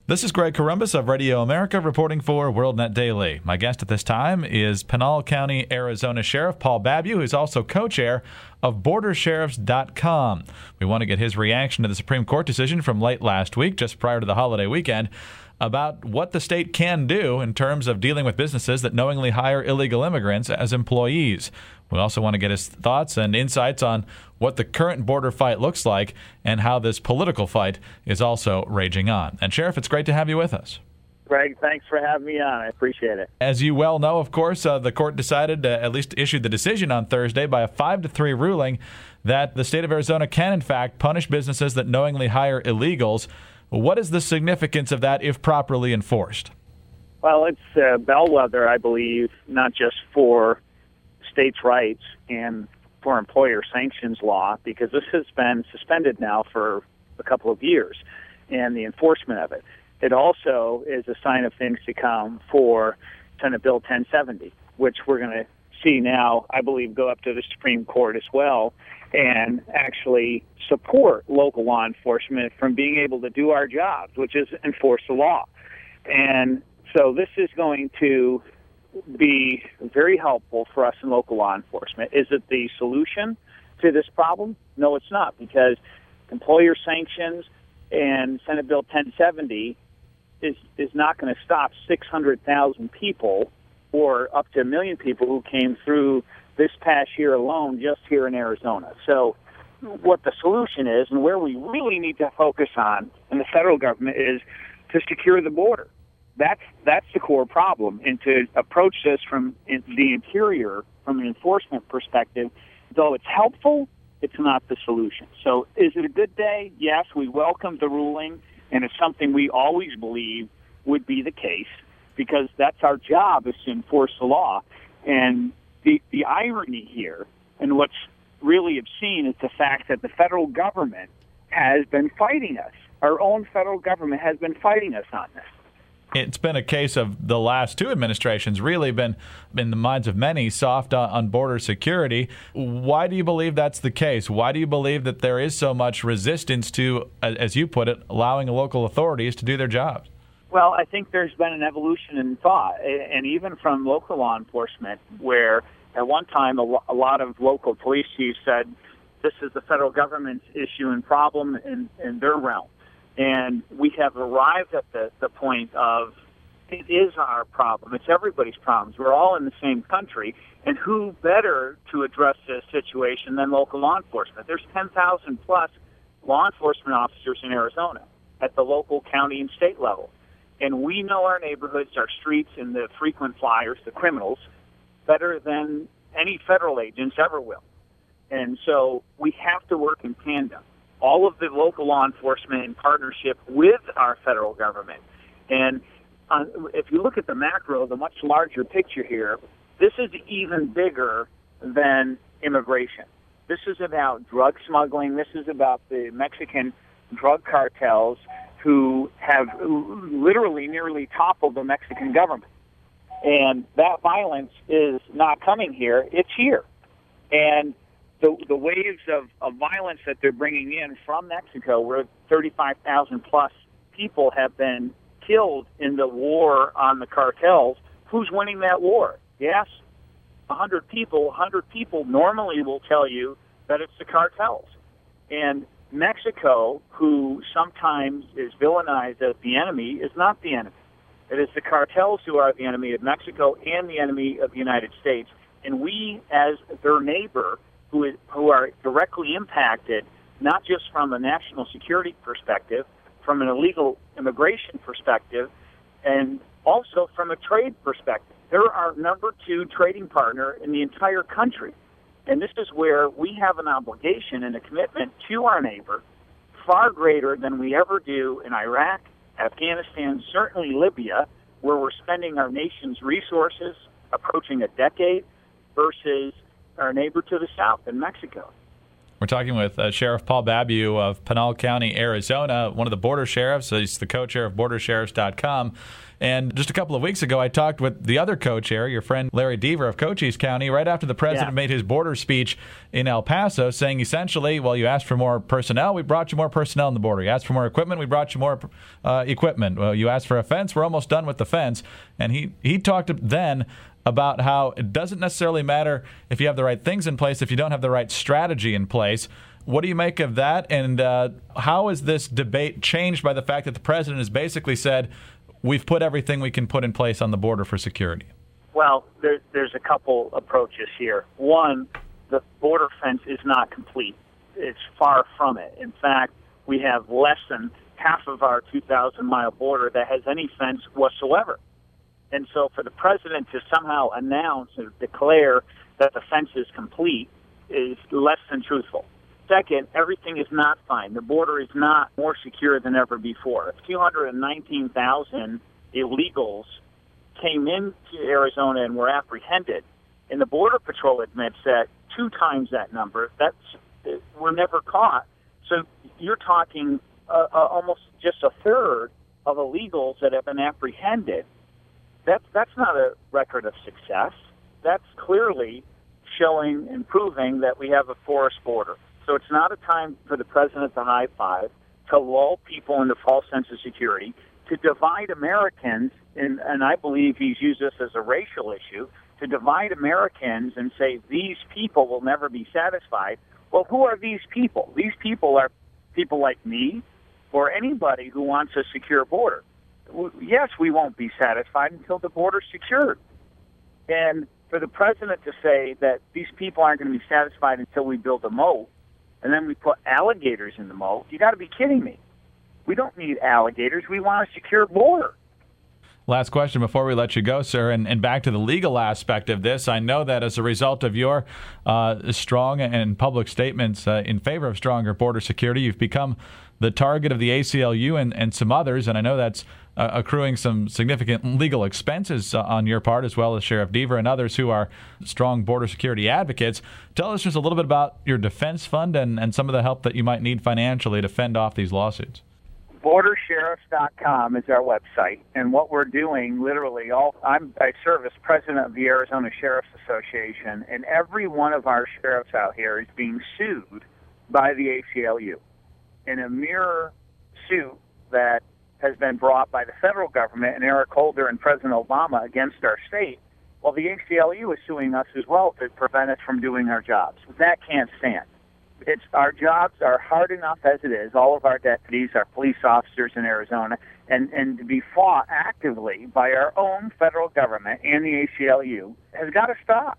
This is Greg Corombos of Radio America reporting for WorldNet Daily. My guest at this time is Pinal County, Arizona Sheriff Paul Babeu, who's also co-chair of BorderSheriffs.com. We want to get his reaction to the Supreme Court decision from late last week, just prior to the holiday weekend, about what the state can do in terms of dealing with businesses that knowingly hire illegal immigrants as employees. We also want to get his thoughts and insights on what the current border fight looks like and how this political fight is also raging on. And Sheriff, it's great to have you with us. Greg, thanks for having me on. I appreciate it. As you well know, of course, the court decided, at least issued the decision on Thursday by a 5-3 ruling that the state of Arizona can, in fact, punish businesses that knowingly hire illegals. What is the significance of that if properly enforced? Well, it's a bellwether, I believe, not just for states' rights and for employer sanctions law, because this has been suspended now for a couple of years, and the enforcement of it. It also is a sign of things to come for Senate Bill 1070, which we're going to see now, I believe, go up to the Supreme Court as well, and actually support local law enforcement from being able to do our jobs, which is enforce the law. And so this is going to be very helpful for us in local law enforcement. Is it the solution to this problem? No, it's not, because employer sanctions and Senate Bill 1070 is not going to stop 600,000 people or up to 1 million people who came through this past year alone just here in Arizona. So what the solution is and where we really need to focus on in the federal government is to secure the border. That's the core problem, and to approach this from the interior, from an enforcement perspective, though it's helpful, it's not the solution. So is it a good day? Yes, we welcome the ruling, and it's something we always believe would be the case, because that's our job, is to enforce the law. And the irony here, and what's really obscene, is the fact that the federal government has been fighting us. Our own federal government has been fighting us on this. It's been a case of the last two administrations really been, in the minds of many, soft on border security. Why do you believe that's the case? Why do you believe that there is so much resistance to, as you put it, allowing local authorities to do their jobs? Well, I think there's been an evolution in thought, and even from local law enforcement, where at one time a lot of local police chiefs said, this is the federal government's issue and problem in their realm. And we have arrived at the point of, it is our problem. It's everybody's problems. We're all in the same country. And who better to address this situation than local law enforcement? There's 10,000 plus law enforcement officers in Arizona at the local, county, and state level. And we know our neighborhoods, our streets, and the frequent flyers, the criminals, better than any federal agents ever will. And so we have to work in tandem. All of the local law enforcement in partnership with our federal government. And if you look at the macro, the much larger picture here, this is even bigger than immigration. This is about drug smuggling. This is about the Mexican drug cartels who have literally nearly toppled the Mexican government. And that violence is not coming here. It's here. And the waves of violence that they're bringing in from Mexico, where 35,000 plus people have been killed in the war on the cartels, who's winning that war? Yes, 100 people. 100 people normally will tell you that it's the cartels. And Mexico, who sometimes is villainized as the enemy, is not the enemy. It is the cartels who are the enemy of Mexico and the enemy of the United States. And we, as their neighbor, who are directly impacted, not just from a national security perspective, from an illegal immigration perspective, and also from a trade perspective. They're our number 2 trading partner in the entire country. And this is where we have an obligation and a commitment to our neighbor far greater than we ever do in Iraq, Afghanistan, certainly Libya, where we're spending our nation's resources approaching a decade, versus our neighbor to the south in Mexico. We're talking with Sheriff Paul Babiou of Pinal County, Arizona, one of the border sheriffs. He's the co-chair of BorderSheriffs.com. And just a couple of weeks ago, I talked with the other co-chair, your friend Larry Deaver of Cochise County, right after the president made his border speech in El Paso, saying essentially, well, you asked for more personnel, we brought you more personnel on the border. You asked for more equipment, we brought you more equipment. Well, you asked for a fence, we're almost done with the fence. And he talked then about how it doesn't necessarily matter if you have the right things in place if you don't have the right strategy in place. What do you make of that? And how is this debate changed by the fact that the president has basically said, we've put everything we can put in place on the border for security? Well, there's a couple approaches here. One, the border fence is not complete. It's far from it. In fact, we have less than half of our 2,000-mile border that has any fence whatsoever. And so for the president to somehow announce or declare that the fence is complete is less than truthful. Second, everything is not fine. The border is not more secure than ever before. 219,000 illegals came into Arizona and were apprehended. And the Border Patrol admits that 2 times that number were never caught. So you're talking almost just a third of illegals that have been apprehended. That's not a record of success. That's clearly showing and proving that we have a porous border. So it's not a time for the president to high five, to lull people into false sense of security, to divide Americans, and I believe he's used this as a racial issue, to divide Americans and say these people will never be satisfied. Well, who are these people? These people are people like me or anybody who wants a secure border. Yes, we won't be satisfied until the border's secured. And for the president to say that these people aren't going to be satisfied until we build a moat, and then we put alligators in the moat, you got to be kidding me. We don't need alligators. We want a secure border. Last question before we let you go, sir, and back to the legal aspect of this. I know that as a result of your strong and public statements in favor of stronger border security, you've become the target of the ACLU and some others, and I know that's accruing some significant legal expenses on your part, as well as Sheriff Deaver and others who are strong border security advocates. Tell us just a little bit about your defense fund and some of the help that you might need financially to fend off these lawsuits. BorderSheriffs.com is our website, and what we're doing, literally, I serve as president of the Arizona Sheriffs Association, and every one of our sheriffs out here is being sued by the ACLU in a mirror suit that has been brought by the federal government and Eric Holder and President Obama against our state. Well, the ACLU is suing us as well to prevent us from doing our jobs. That can't stand. Our jobs are hard enough as it is, all of our deputies, our police officers in Arizona, and to be fought actively by our own federal government and the ACLU has got to stop.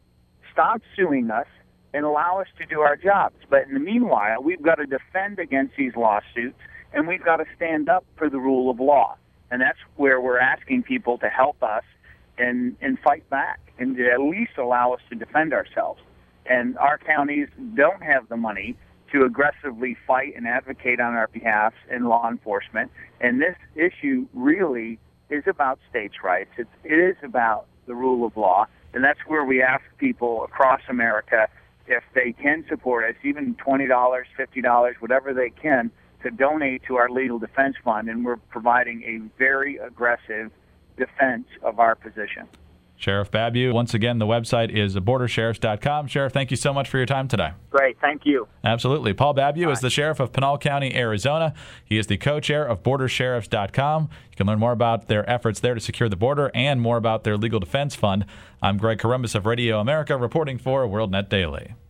Stop suing us and allow us to do our jobs. But in the meanwhile, we've got to defend against these lawsuits, and we've got to stand up for the rule of law. And that's where we're asking people to help us and fight back and to at least allow us to defend ourselves. And our counties don't have the money to aggressively fight and advocate on our behalf in law enforcement. And this issue really is about states' rights. It is about the rule of law. And that's where we ask people across America, if they can support us, even $20, $50, whatever they can, to donate to our legal defense fund. And we're providing a very aggressive defense of our position. Sheriff Babiou, once again, the website is BorderSheriffs.com. Sheriff, thank you so much for your time today. Great, thank you. Absolutely. Paul Babiou is the Sheriff of Pinal County, Arizona. He is the co-chair of BorderSheriffs.com. You can learn more about their efforts there to secure the border and more about their legal defense fund. I'm Greg Corombos of Radio America, reporting for WorldNet Daily.